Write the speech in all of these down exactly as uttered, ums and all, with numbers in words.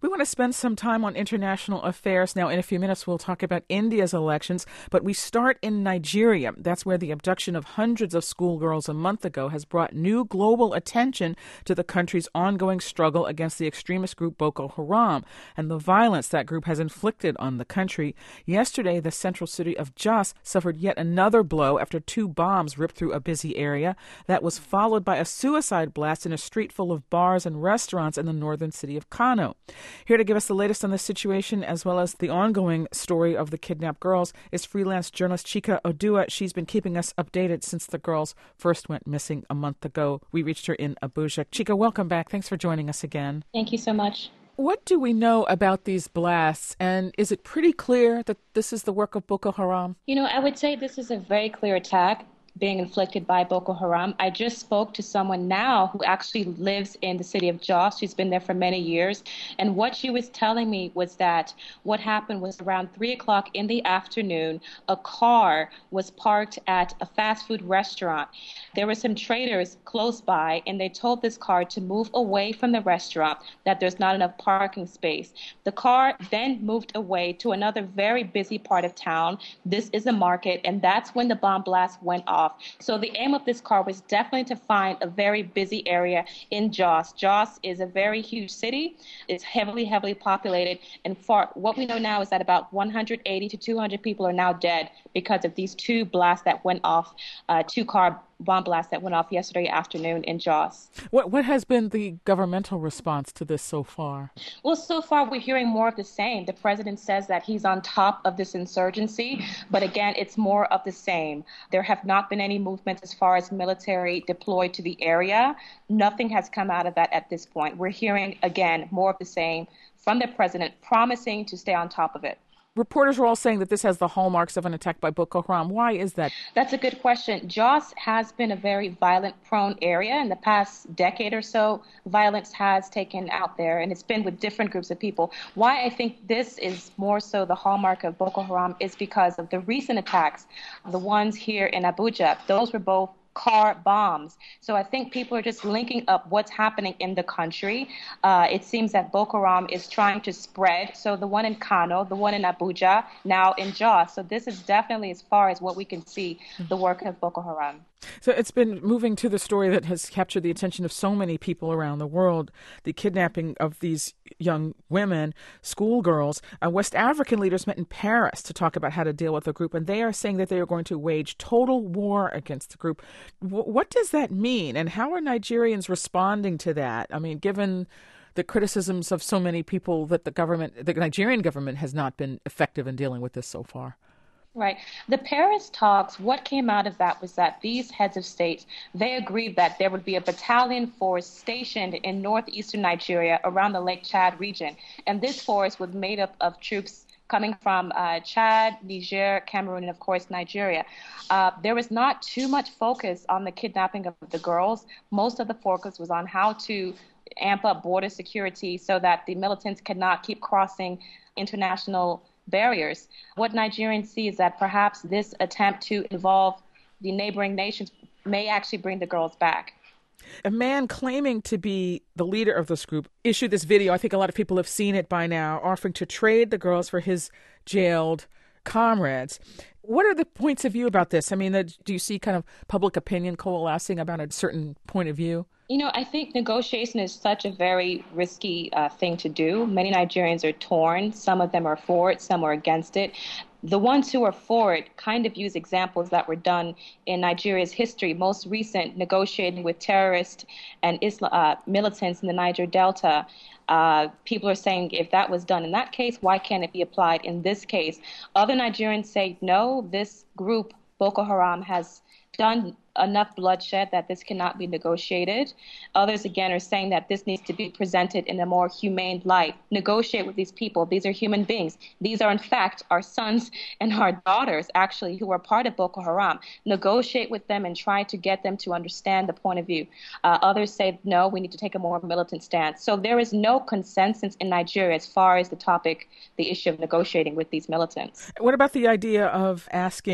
We want to spend some time on international affairs now. In a few minutes, we'll talk about India's elections, but we start in Nigeria. That's where the abduction of hundreds of schoolgirls a month ago has brought new global attention to the country's ongoing struggle against the extremist group Boko Haram and the violence that group has inflicted on the country. Yesterday, the central city of Jos suffered yet another blow after two bombs ripped through a busy area. That was followed by a suicide blast in a street full of bars and restaurants in the northern city of Kano. Here to give us the latest on the situation, as well as the ongoing story of the kidnapped girls, is freelance journalist Chika Odua. She's been keeping us updated since the girls first went missing a month ago. We reached her in Abuja. Chika, welcome back. Thanks for joining us again. Thank you so much. What do we know about these blasts, and is it pretty clear that this is the work of Boko Haram? You know, I would say this is a very clear attack being inflicted by Boko Haram. I just spoke to someone now who actually lives in the city of Jos. She's been there for many years. And what she was telling me was that what happened was around three o'clock in the afternoon, a car was parked at a fast food restaurant. There were some traders close by, and they told this car to move away from the restaurant, that there's not enough parking space. The car then moved away to another very busy part of town. This is a market, and that's when the bomb blast went off. So the aim of this car was definitely to find a very busy area in Jos. Jos is a very huge city. It's heavily, heavily populated. And for what we know now is that about one hundred eighty to two hundred people are now dead because of these two blasts that went off, uh, two car bomb blasts that went off yesterday afternoon in Jos. What what has been the governmental response to this so far? Well, so far we're hearing more of the same. The president says that he's on top of this insurgency, but again, it's more of the same. There have not been any movement as far as military deployed to the area. Nothing has come out of that at this point. We're hearing, again, more of the same from the president, promising to stay on top of it. Reporters are all saying that this has the hallmarks of an attack by Boko Haram. Why is that? That's a good question. Jos has been a very violent-prone area. In the past decade or so, violence has taken out there, and it's been with different groups of people. Why I think this is more so the hallmark of Boko Haram is because of the recent attacks, the ones here in Abuja. Those were both car bombs. So I think people are just linking up what's happening in the country. Uh, it seems that Boko Haram is trying to spread. So the one in Kano, the one in Abuja, now in Jos. So this is definitely, as far as what we can see, the work of Boko Haram. So it's been moving to the story that has captured the attention of so many people around the world, the kidnapping of these young women, schoolgirls. Uh, West African leaders met in Paris to talk about how to deal with the group, and they are saying that they are going to wage total war against the group. W- what does that mean, and how are Nigerians responding to that? I mean, given the criticisms of so many people that the government, the Nigerian government, has not been effective in dealing with this so far. Right. The Paris talks, what came out of that was that these heads of states, they agreed that there would be a battalion force stationed in northeastern Nigeria around the Lake Chad region. And this force was made up of troops coming from uh, Chad, Niger, Cameroon, and, of course, Nigeria. Uh, there was not too much focus on the kidnapping of the girls. Most of the focus was on how to amp up border security so that the militants cannot keep crossing international barriers. What Nigerians see is that perhaps this attempt to involve the neighboring nations may actually bring the girls back. A man claiming to be the leader of this group issued this video. I think a lot of people have seen it by now, offering to trade the girls for his jailed comrades. What are the points of view about this? I mean, do you see kind of public opinion coalescing about a certain point of view? You know, I think negotiation is such a very risky uh, thing to do. Many Nigerians are torn. Some of them are for it, some are against it. The ones who are for it kind of use examples that were done in Nigeria's history, most recent negotiating with terrorists and Islam, uh, militants in the Niger Delta. Uh, people are saying if that was done in that case, why can't it be applied in this case? Other Nigerians say, no, this group, Boko Haram, has done enough bloodshed that this cannot be negotiated. Others, again, are saying that this needs to be presented in a more humane light. Negotiate with these people. These are human beings. These are, in fact, our sons and our daughters, actually, who are part of Boko Haram. Negotiate with them and try to get them to understand the point of view. Uh, others say, no, we need to take a more militant stance. So there is no consensus in Nigeria as far as the topic, the issue of negotiating with these militants. What about the idea of asking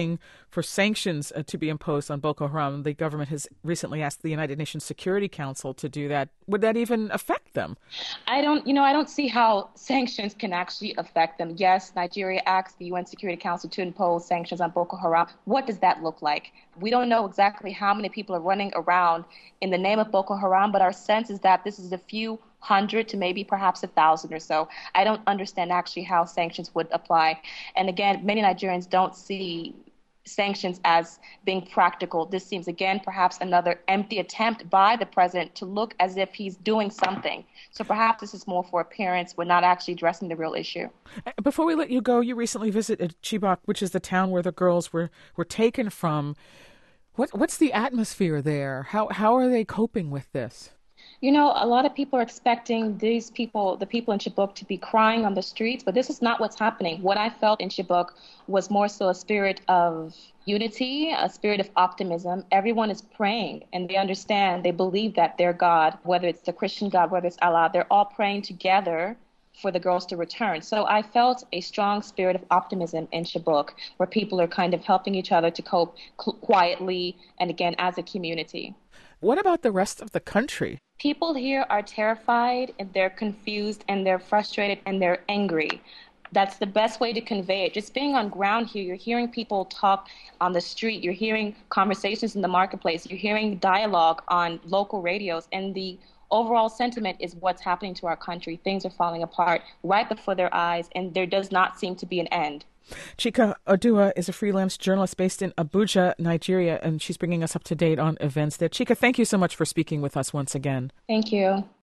for sanctions uh, to be imposed on Boko Haram. The government has recently asked the United Nations Security Council to do that. Would that even affect them? I don't, you know, I don't see how sanctions can actually affect them. Yes, Nigeria asked the U N Security Council to impose sanctions on Boko Haram. What does that look like? We don't know exactly how many people are running around in the name of Boko Haram, but our sense is that this is a few hundred to maybe perhaps a thousand or so. I don't understand actually how sanctions would apply. And again, many Nigerians don't see sanctions as being practical. This seems, again, perhaps another empty attempt by the president to look as if he's doing something. So perhaps this is more for appearance. We're not actually addressing the real issue. Before we let you go, you recently visited Chibok, which is the town where the girls were, were taken from. What, what's the atmosphere there? How, how are they coping with this? You know, a lot of people are expecting these people, the people in Chibok, to be crying on the streets, but this is not what's happening. What I felt in Chibok was more so a spirit of unity, a spirit of optimism. Everyone is praying, and they understand, they believe that their God, whether it's the Christian God, whether it's Allah, they're all praying together for the girls to return. So I felt a strong spirit of optimism in Chibok, where people are kind of helping each other to cope quietly and, again, as a community. What about the rest of the country? People here are terrified, and they're confused, and they're frustrated, and they're angry. That's the best way to convey it. Just being on ground here, you're hearing people talk on the street. You're hearing conversations in the marketplace. You're hearing dialogue on local radios. And the overall sentiment is what's happening to our country. Things are falling apart right before their eyes, and there does not seem to be an end. Chika Odua is a freelance journalist based in Abuja, Nigeria, and she's bringing us up to date on events there. Chika, thank you so much for speaking with us once again. Thank you.